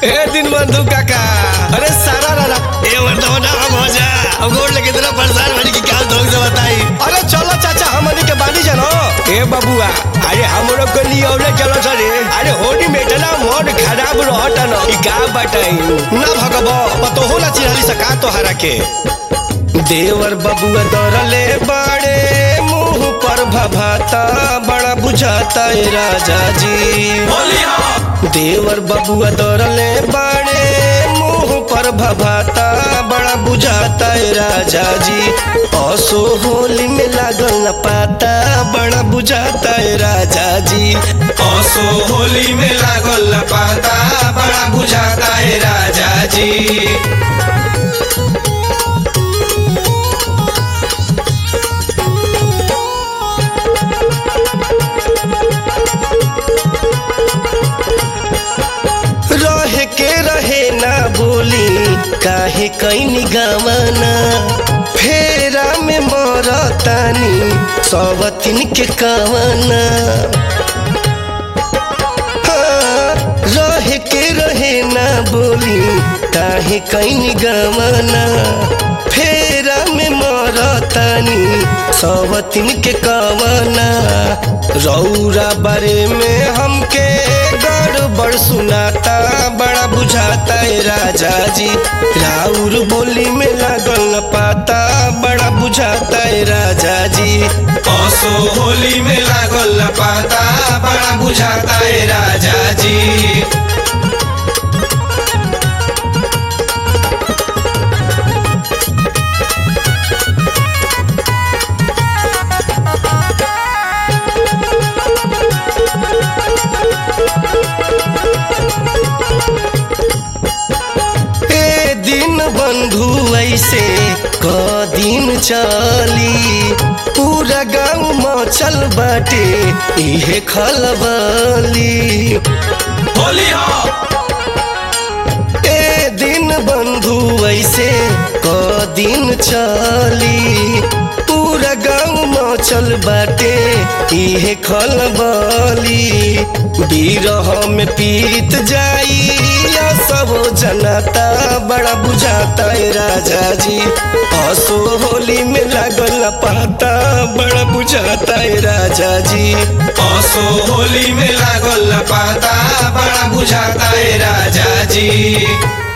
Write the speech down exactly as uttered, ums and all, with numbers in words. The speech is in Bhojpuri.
ए दिन बंधु काका अरे सारा रारा ए वरना वरना अब हो जा अब गोड़ लेके तेरा परेशान वाली की क्या ढंग से बताई। अरे चलो चाचा हमनी के बानी जानो ए बबुआ अरे हम लोग के लिए औले चलो सरे अरे होली में इतना मोड खराब रहता न ई का बताई ना भगबो पतो होला चिराली सका तो हरा के देवर बबुआ दरले बड़े मुंह पर भभाता बड़ा बुझाता है राजा जी। देवर बबुआ दरले बड़े मुंह पर भभाता बड़ा बुझाता है राजा जी। असो होली में लागल न पाता बड़ा बुझाता है राजा जी। असो होली में लागल न पाता बड़ा बुझाता है राजा जी। रहे के रहे ना बोली काहे कईनी गवाना फेरा में मरतानी सवतिन के कवाना। हाँ, रहे के रहे ना बोली काहे कईनी गवाना फेरा में मरतानी सवतिन के कवाना। रौरा बारे में हमके गड़बड़ सुनाता बड़ा बुझाता है राजा जी। राउर बोली में लागल न पाता बड़ा बुझाता है राजा जी। असो होली में लागल न पाता बड़ा बुझाता है राजा जी। बंधु ऐसे क दिन चली पूरा गाँव मचल बाटे इहे खलबली। होली हो ए दिन बंधु ऐसे क दिन चली पूरा गाँव मचल बाटे इहे खलबली। बिरह में पीत जाई सब जनता बड़ा बुझाता है राजा जी। असो होली में लागल न पाता बड़ा बुझाता है राजा जी। असो होली में लागल न पाता बड़ा बुझाता है राजा जी।